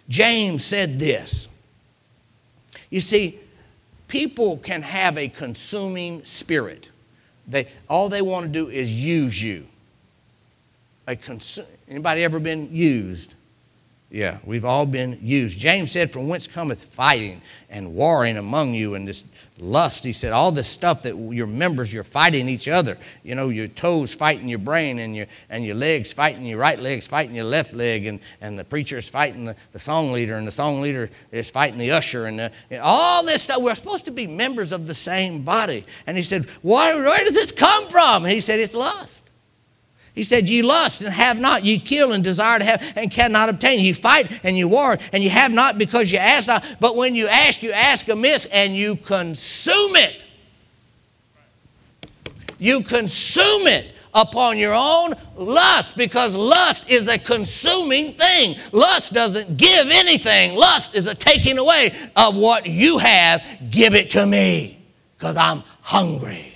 James said this. You see, people can have a consuming spirit. All they want to do is use you. Anybody ever been used? Yeah, we've all been used. James said, from whence cometh fighting and warring among you, and this lust? He said, all this stuff that your members, you're fighting each other. You know, your toes fighting your brain, and your legs fighting your right leg's fighting your left leg, and the preacher's fighting the song leader, and the song leader is fighting the usher, and all this stuff. We're supposed to be members of the same body. And he said, where does this come from? And he said, it's lust. He said, ye lust and have not, ye kill and desire to have and cannot obtain. You fight and you war and you have not because you ask not. But when you ask amiss and you consume it. You consume it upon your own lust, because lust is a consuming thing. Lust doesn't give anything. Lust is a taking away of what you have. Give it to me because I'm hungry.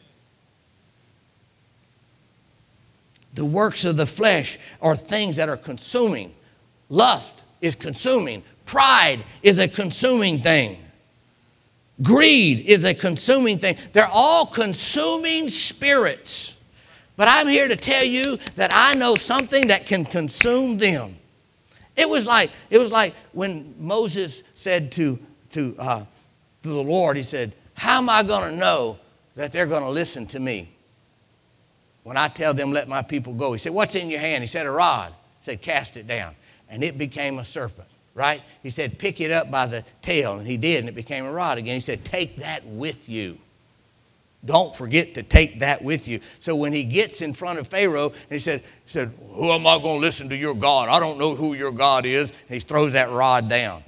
The works of the flesh are things that are consuming. Lust is consuming. Pride is a consuming thing. Greed is a consuming thing. They're all consuming spirits. But I'm here to tell you that I know something that can consume them. It was like when Moses said to the Lord, he said, how am I going to know that they're going to listen to me when I tell them, let my people go? He said, what's in your hand? He said, a rod. He said, cast it down. And it became a serpent, right? He said, pick it up by the tail. And he did, and it became a rod again. He said, take that with you. Don't forget to take that with you. So when he gets in front of Pharaoh, and he said, who am I going to listen to your God? I don't know who your God is. And he throws that rod down.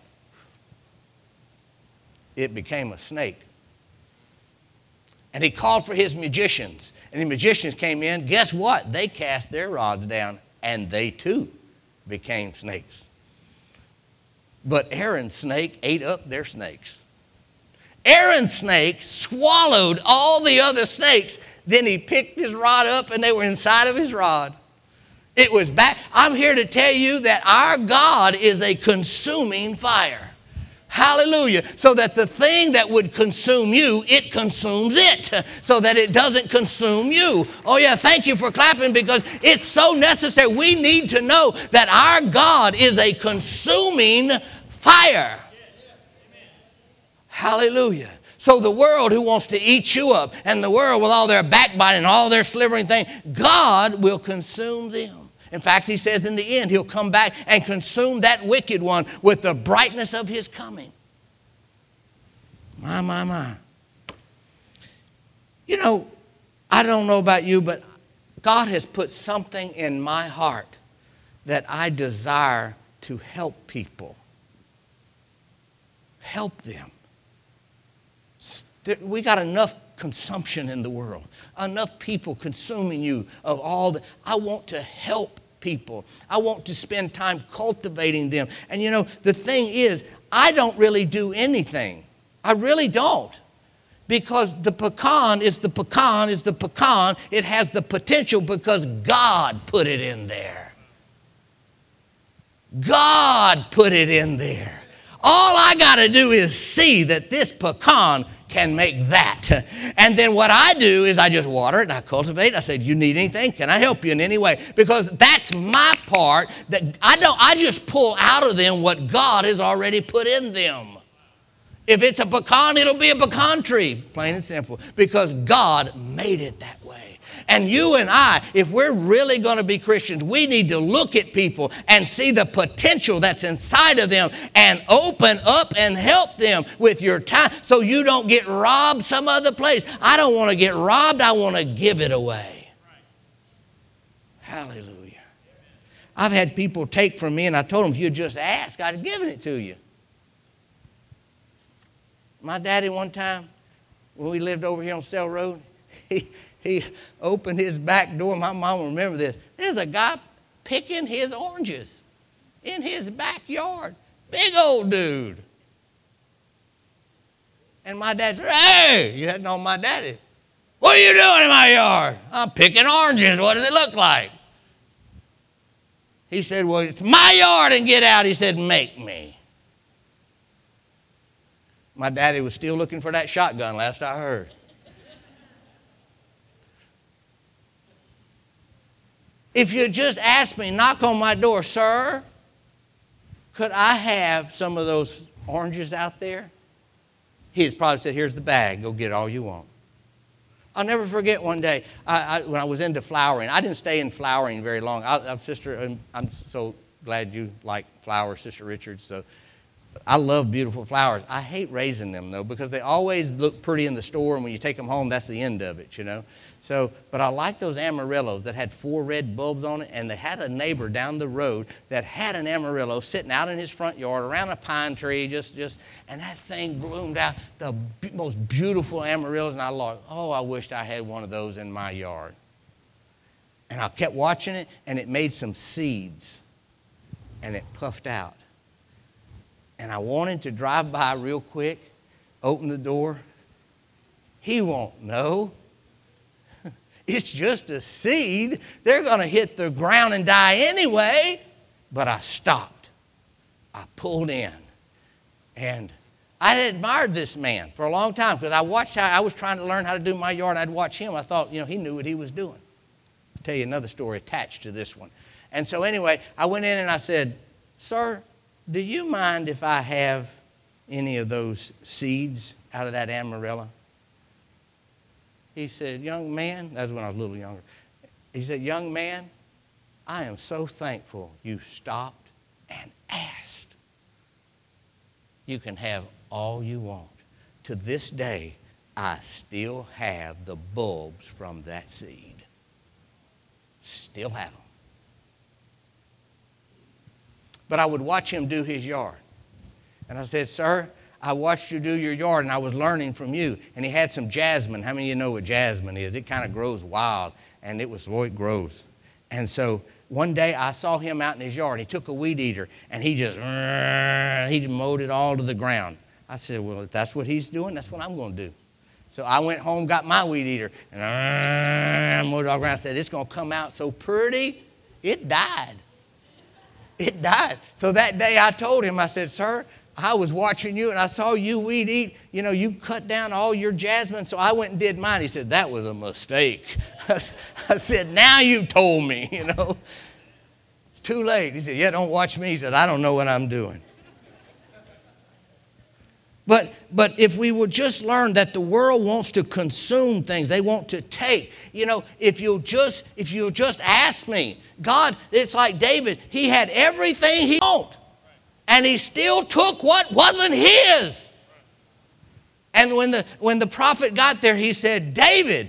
It became a snake. And he called for his magicians. And the magicians came in. Guess what? They cast their rods down, and they too became snakes. But Aaron's snake ate up their snakes. Aaron's snake swallowed all the other snakes. Then he picked his rod up, and they were inside of his rod. It was back. I'm here to tell you that our God is a consuming fire. Hallelujah. So that the thing that would consume you, it consumes it. So that it doesn't consume you. Oh yeah, thank you for clapping, because it's so necessary. We need to know that our God is a consuming fire. Hallelujah. So the world who wants to eat you up, and the world with all their backbiting and all their slivering thing, God will consume them. In fact, he says in the end, he'll come back and consume that wicked one with the brightness of his coming. My. You know, I don't know about you, but God has put something in my heart that I desire to help people. Help them. We got enough consumption in the world, enough people consuming you of all the. I want to help people. I want to spend time cultivating them. And you know, the thing is, I don't really do anything. I really don't. Because the pecan is the pecan is the pecan. It has the potential because God put it in there. God put it in there. All I got to do is see that this pecan can make that. And then what I do is I just water it and I cultivate it. I say, do you need anything? Can I help you in any way? Because that's my part. That I just pull out of them what God has already put in them. If it's a pecan, it'll be a pecan tree, plain and simple, because God made it that way. And you and I, if we're really going to be Christians, we need to look at people and see the potential that's inside of them and open up and help them with your time so you don't get robbed some other place. I don't want to get robbed. I want to give it away. Hallelujah. I've had people take from me, and I told them, if you just ask, I'd have given it to you. My daddy one time, when we lived over here on Cell Road, he opened his back door. My mom will remember this. There's a guy picking his oranges in his backyard. Big old dude. And my dad said, hey, you hadn't known my daddy. What are you doing in my yard? I'm picking oranges. What does it look like? He said, well, it's my yard and get out. He said, make me. My daddy was still looking for that shotgun last I heard. If you just asked me, knock on my door, sir, could I have some of those oranges out there? He'd probably said, here's the bag. Go get all you want. I'll never forget one day when I was into flowering. I didn't stay in flowering very long. I'm so glad you like flowers, Sister Richards. So I love beautiful flowers. I hate raising them, though, because they always look pretty in the store, and when you take them home, that's the end of it, you know. So, but I like those amarillos that had 4 red bulbs on it, and they had a neighbor down the road that had an amarillo sitting out in his front yard around a pine tree, and that thing bloomed out the most beautiful amarillos, and I thought, oh, I wished I had one of those in my yard. And I kept watching it, and it made some seeds, and it puffed out. And I wanted to drive by real quick, open the door. He won't know. It's just a seed. They're going to hit the ground and die anyway. But I stopped. I pulled in. And I had admired this man for a long time because I watched how I was trying to learn how to do my yard. I'd watch him. I thought, he knew what he was doing. I'll tell you another story attached to this one. And so anyway, I went in and I said, sir, do you mind if I have any of those seeds out of that amarilla? He said, young man, that was when I was a little younger. He said, young man, I am so thankful you stopped and asked. You can have all you want. To this day, I still have the bulbs from that seed. Still have them. But I would watch him do his yard. And I said, sir, I watched you do your yard, and I was learning from you. And he had some jasmine. How many of you know what jasmine is? It kind of grows wild, and it grows. And so one day I saw him out in his yard. He took a weed eater, and he mowed it all to the ground. I said, well, if that's what he's doing, that's what I'm going to do. So I went home, got my weed eater, and mowed it all around. I said, it's going to come out so pretty. It died. It died. So that day I told him, I said, sir, I was watching you and I saw you weed eat. You cut down all your jasmine, so I went and did mine. He said, that was a mistake. I said, now you told me, Too late. He said, yeah, don't watch me. He said, I don't know what I'm doing. But if we would just learn that the world wants to consume things, they want to take. If you'll just ask me, God, it's like David. He had everything he wanted, and he still took what wasn't his. And when the prophet got there, he said, David,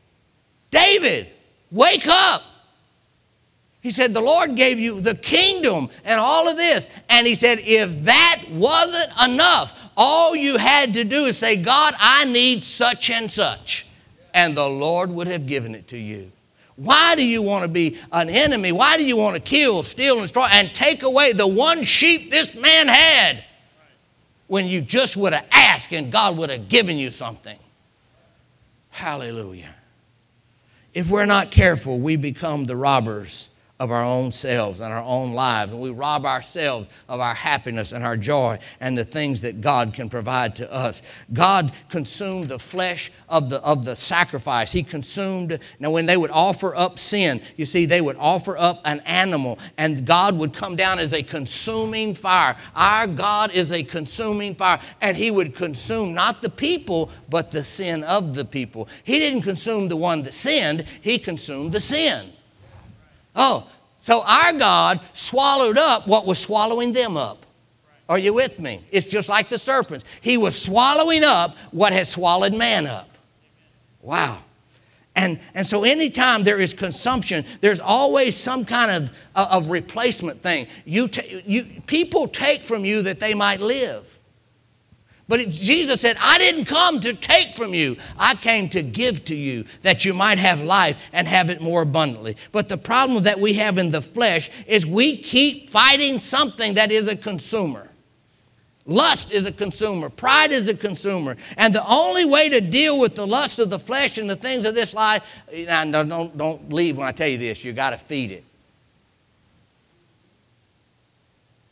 wake up. He said, the Lord gave you the kingdom and all of this. And he said, if that wasn't enough, all you had to do is say, God, I need such and such. And the Lord would have given it to you. Why do you want to be an enemy? Why do you want to kill, steal, and destroy, and take away the one sheep this man had when you just would have asked and God would have given you something? Hallelujah. If we're not careful, we become the robbers of our own selves and our own lives. And we rob ourselves of our happiness and our joy and the things that God can provide to us. God consumed the flesh of the sacrifice. He consumed, now when they would offer up sin, you see, they would offer up an animal and God would come down as a consuming fire. Our God is a consuming fire, and he would consume not the people, but the sin of the people. He didn't consume the one that sinned, he consumed the sin. Oh, so our God swallowed up what was swallowing them up. Are you with me? It's just like the serpents. He was swallowing up what had swallowed man up. Wow. And so anytime there is consumption, there's always some kind of replacement thing. People take from you that they might live. But Jesus said, I didn't come to take from you. I came to give to you that you might have life and have it more abundantly. But the problem that we have in the flesh is we keep fighting something that is a consumer. Lust is a consumer. Pride is a consumer. And the only way to deal with the lust of the flesh and the things of this life, don't leave when I tell you this, you got to feed it.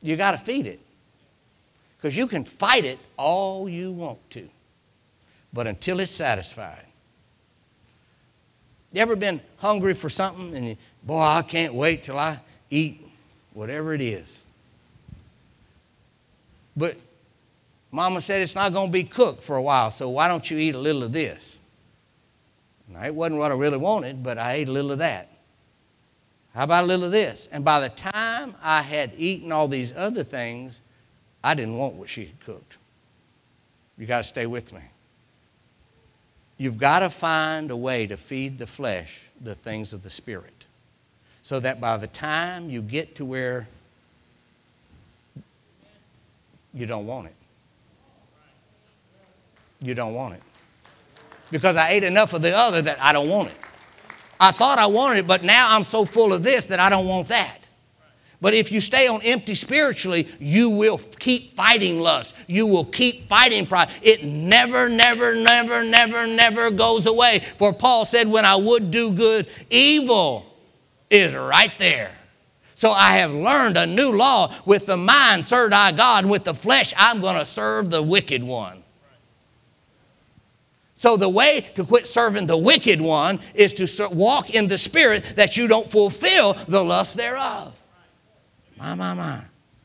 You got to feed it. Because you can fight it all you want to. But until it's satisfied. You ever been hungry for something and boy, I can't wait till I eat whatever it is. But Mama said it's not going to be cooked for a while, so why don't you eat a little of this? Now, it wasn't what I really wanted, but I ate a little of that. How about a little of this? And by the time I had eaten all these other things, I didn't want what she had cooked. You got to stay with me. You've got to find a way to feed the flesh the things of the Spirit, so that by the time you get to where you don't want it. You don't want it. Because I ate enough of the other that I don't want it. I thought I wanted it, but now I'm so full of this that I don't want that. But if you stay on empty spiritually, you will keep fighting lust. You will keep fighting pride. It never, never, never, never, never goes away. For Paul said, when I would do good, evil is right there. So I have learned a new law. With the mind serve I God, and with the flesh I'm going to serve the wicked one. So the way to quit serving the wicked one is to walk in the Spirit, that you don't fulfill the lust thereof. My.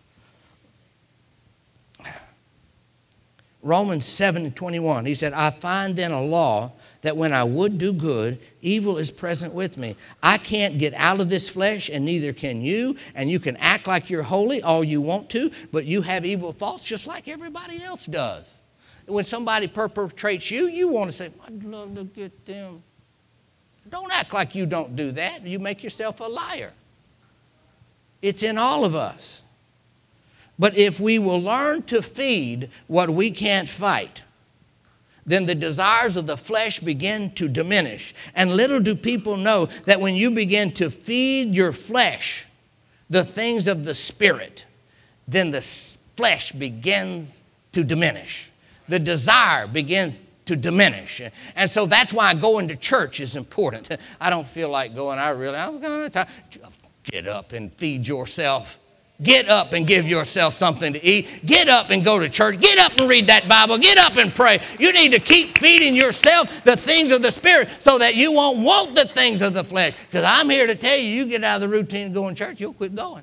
Romans 7:21, he said, I find then a law that when I would do good, evil is present with me. I can't get out of this flesh, and neither can you. And you can act like you're holy all you want to, but you have evil thoughts just like everybody else does. When somebody perpetrates you, you want to say, I'd love to get them. Don't act like you don't do that. You make yourself a liar. It's in all of us. But if we will learn to feed what we can't fight, then the desires of the flesh begin to diminish. And little do people know that when you begin to feed your flesh the things of the Spirit, then the flesh begins to diminish. The desire begins to diminish. And so that's why going to church is important. I don't feel like going. I'm going to get up and feed yourself. Get up and give yourself something to eat. Get up and go to church. Get up and read that Bible. Get up and pray. You need to keep feeding yourself the things of the Spirit so that you won't want the things of the flesh. Because I'm here to tell you, you get out of the routine of going to church, you'll quit going.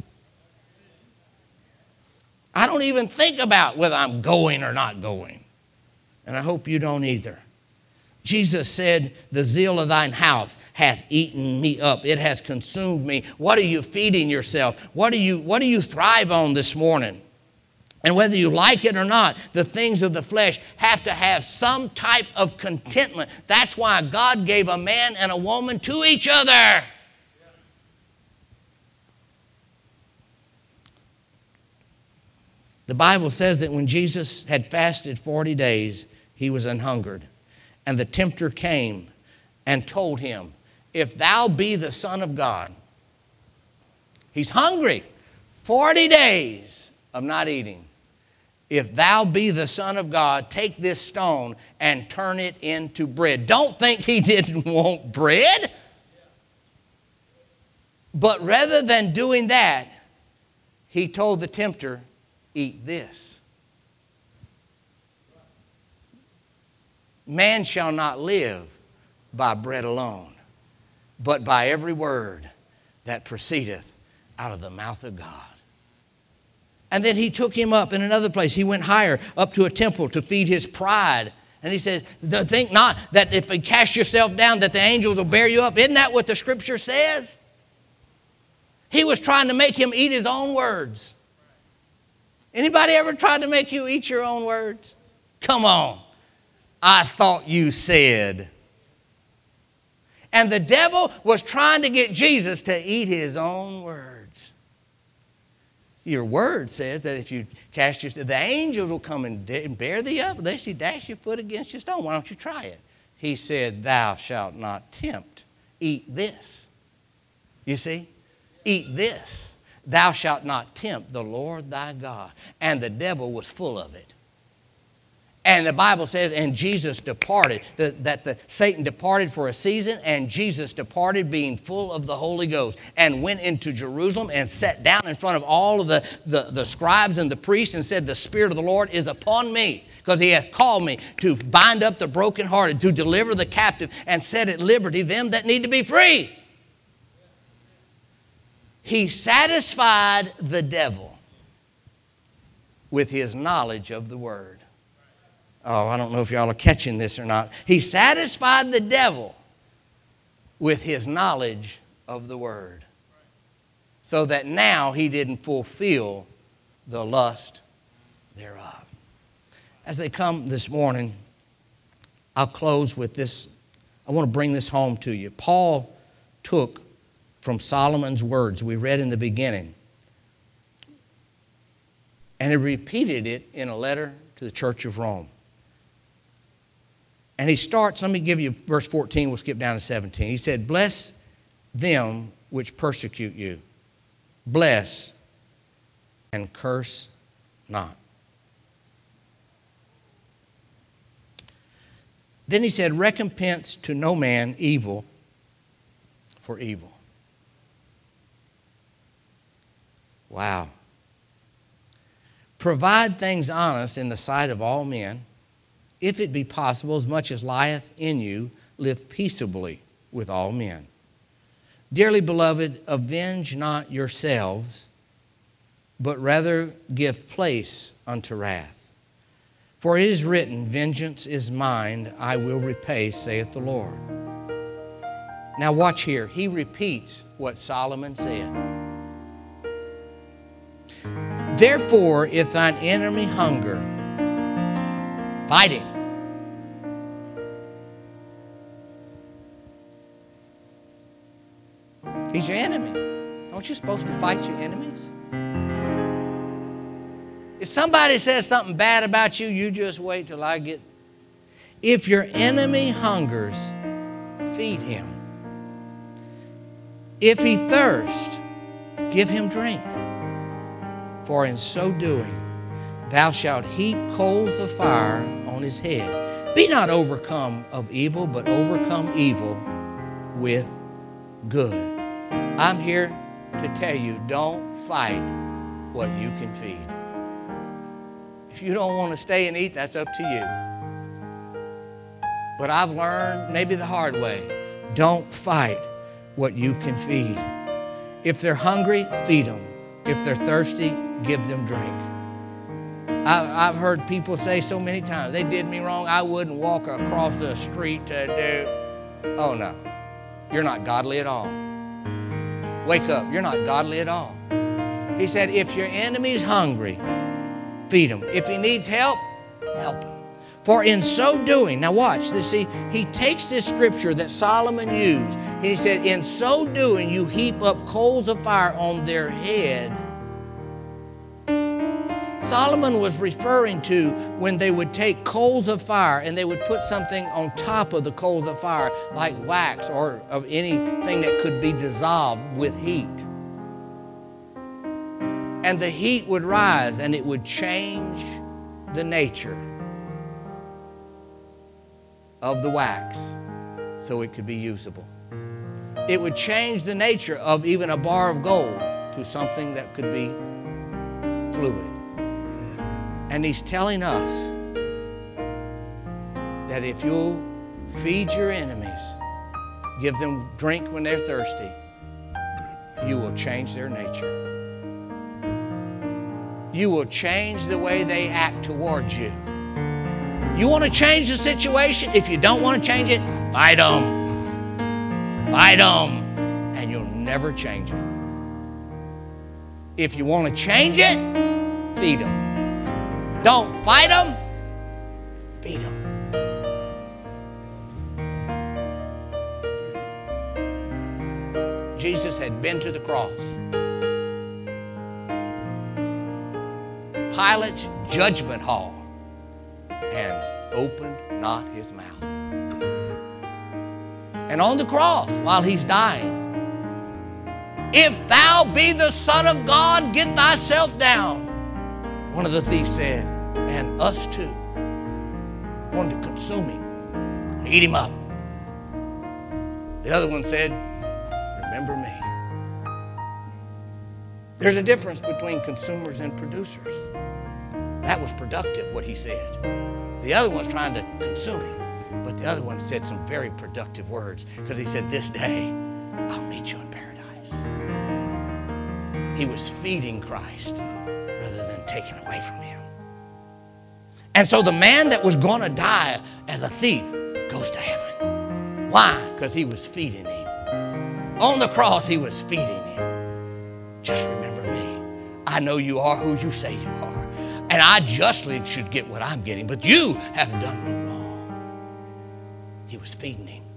I don't even think about whether I'm going or not going. And I hope you don't either. Jesus said, the zeal of thine house hath eaten me up. It has consumed me. What are you feeding yourself? What do you thrive on this morning? And whether you like it or not, the things of the flesh have to have some type of contentment. That's why God gave a man and a woman to each other. The Bible says that when Jesus had fasted 40 days, he was an hungered. And the tempter came and told him, if thou be the Son of God. He's hungry. 40 days of not eating. If thou be the Son of God, take this stone and turn it into bread. Don't think he didn't want bread. But rather than doing that, he told the tempter, eat this. Man shall not live by bread alone, but by every word that proceedeth out of the mouth of God. And then he took him up in another place. He went higher up to a temple to feed his pride. And he said, think not that if you cast yourself down that the angels will bear you up. Isn't that what the scripture says? He was trying to make him eat his own words. Anybody ever tried to make you eat your own words? Come on. I thought you said. And the devil was trying to get Jesus to eat his own words. Your word says that if you cast yourself, the angels will come and bear thee up, lest you dash your foot against your stone. Why don't you try it? He said, thou shalt not tempt. Eat this. You see? Eat this. Thou shalt not tempt the Lord thy God. And the devil was full of it. And the Bible says, and Jesus departed, that Satan departed for a season, and Jesus departed being full of the Holy Ghost, and went into Jerusalem and sat down in front of all of the scribes and the priests and said, the Spirit of the Lord is upon me, because he hath called me to bind up the brokenhearted, to deliver the captive, and set at liberty them that need to be free. He satisfied the devil with his knowledge of the word. Oh, I don't know if y'all are catching this or not. He satisfied the devil with his knowledge of the word, so that now he didn't fulfill the lust thereof. As they come this morning, I'll close with this. I want to bring this home to you. Paul took from Solomon's words we read in the beginning, and he repeated it in a letter to the church of Rome. And he starts, let me give you verse 14, we'll skip down to 17. He said, bless them which persecute you. Bless and curse not. Then he said, recompense to no man evil for evil. Wow. Provide things honest in the sight of all men. If it be possible, as much as lieth in you, live peaceably with all men. Dearly beloved, avenge not yourselves, but rather give place unto wrath. For it is written, vengeance is mine, I will repay, saith the Lord. Now watch here. He repeats what Solomon said. Therefore, if thine enemy hunger, fight him. He's your enemy. Aren't you supposed to fight your enemies? If somebody says something bad about you, you just wait till I get... If your enemy hungers, feed him. If he thirsts, give him drink. For in so doing, thou shalt heap coals of fire on his head. Be not overcome of evil, but overcome evil with good. I'm here to tell you, don't fight what you can feed. If you don't want to stay and eat, that's up to you. But I've learned, maybe the hard way, don't fight what you can feed. If they're hungry, feed them. If they're thirsty, give them drink. I've heard people say so many times, they did me wrong, I wouldn't walk across the street to do. Oh no, you're not godly at all. Wake up, you're not godly at all. He said, if your enemy's hungry, feed him. If he needs help, help him. For in so doing, now watch this, see, he takes this scripture that Solomon used, and he said, in so doing, you heap up coals of fire on their head. Solomon was referring to when they would take coals of fire and they would put something on top of the coals of fire, like wax or of anything that could be dissolved with heat. And the heat would rise and it would change the nature of the wax so it could be usable. It would change the nature of even a bar of gold to something that could be fluid. And he's telling us that if you'll feed your enemies, give them drink when they're thirsty, you will change their nature. You will change the way they act towards you. You want to change the situation? If you don't want to change it, fight them. Fight them, and you'll never change it. If you want to change it, feed them. Don't fight them, feed them. Jesus had been to the cross. Pilate's judgment hall, and opened not his mouth. And on the cross, while he's dying, if thou be the Son of God, get thyself down. One of the thieves said, and us too. wanted to consume him, eat him up. The other one said, remember me. There's a difference between consumers and producers. That was productive, what he said. The other one's trying to consume him. But the other one said some very productive words, because he said, this day, I'll meet you in paradise. He was feeding Christ rather than taking away from him. And so the man that was going to die as a thief goes to heaven. Why? Because he was feeding him. On the cross, he was feeding him. Just remember me. I know you are who you say you are. And I justly should get what I'm getting, but you have done no wrong. He was feeding him.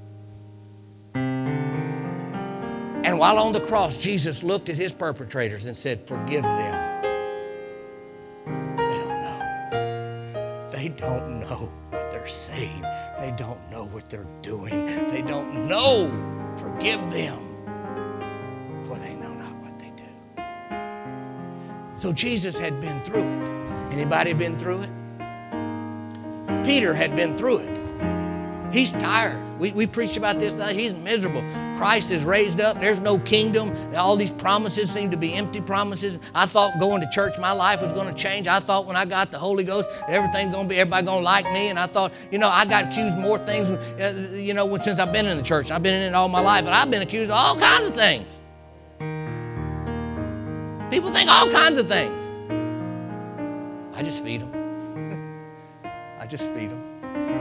And while on the cross, Jesus looked at his perpetrators and said, forgive them. They don't know. They don't know what they're saying. They don't know what they're doing. They don't know. Forgive them, for they know not what they do. So Jesus had been through it. Anybody been through it? Peter had been through it. He's tired. We preach about this. He's miserable. Christ is raised up. There's no kingdom. All these promises seem to be empty promises. I thought going to church, my life was going to change. I thought when I got the Holy Ghost, everything's going to be, everybody going to like me. And I thought, I got accused more things, since I've been in the church. I've been in it all my life, but I've been accused of all kinds of things. People think all kinds of things. I just feed them. I just feed them.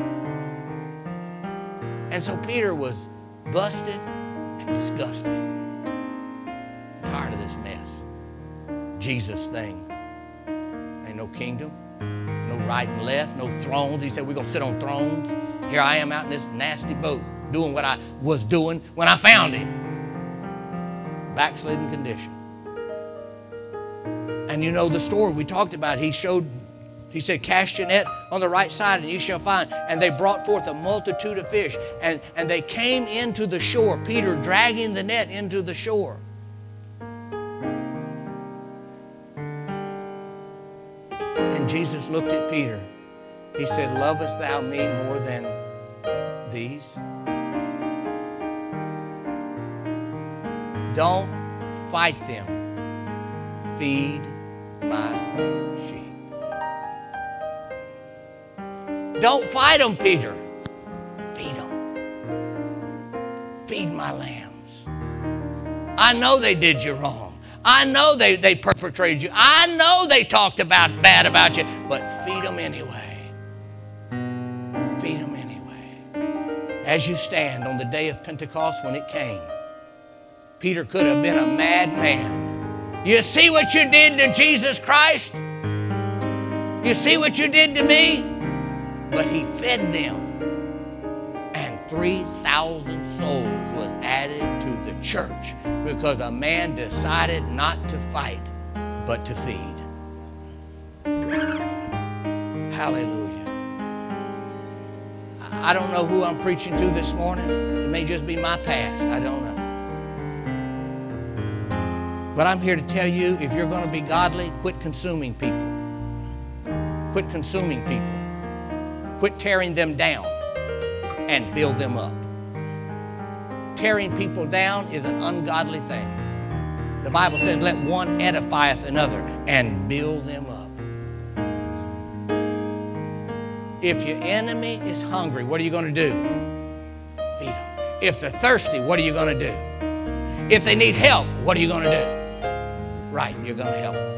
And so Peter was busted and disgusted. Tired of this mess. Jesus thing. Ain't no kingdom, no right and left, no thrones. He said we're going to sit on thrones. Here I am out in this nasty boat doing what I was doing when I found him. Backslidden condition. And you know the story we talked about. He said, cast your net on the right side and you shall find. And they brought forth a multitude of fish. And they came into the shore, Peter dragging the net into the shore. And Jesus looked at Peter. He said, lovest thou me more than these? Don't fight them. Feed my sheep. Don't fight them, Peter. Feed them. Feed my lambs. I know they did you wrong. I know they perpetrated you. I know they talked bad about you, but feed them anyway. Feed them anyway. As you stand on the day of Pentecost when it came, Peter could have been a madman. You see what you did to Jesus Christ? You see what you did to me? But he fed them. And 3,000 souls was added to the church because a man decided not to fight, but to feed. Hallelujah. I don't know who I'm preaching to this morning. It may just be my past. I don't know. But I'm here to tell you, if you're going to be godly, quit consuming people. Quit consuming people. Quit tearing them down and build them up. Tearing people down is an ungodly thing. The Bible says, let one edifieth another and build them up. If your enemy is hungry, what are you going to do? Feed them. If they're thirsty, what are you going to do? If they need help, what are you going to do? Right, you're going to help them.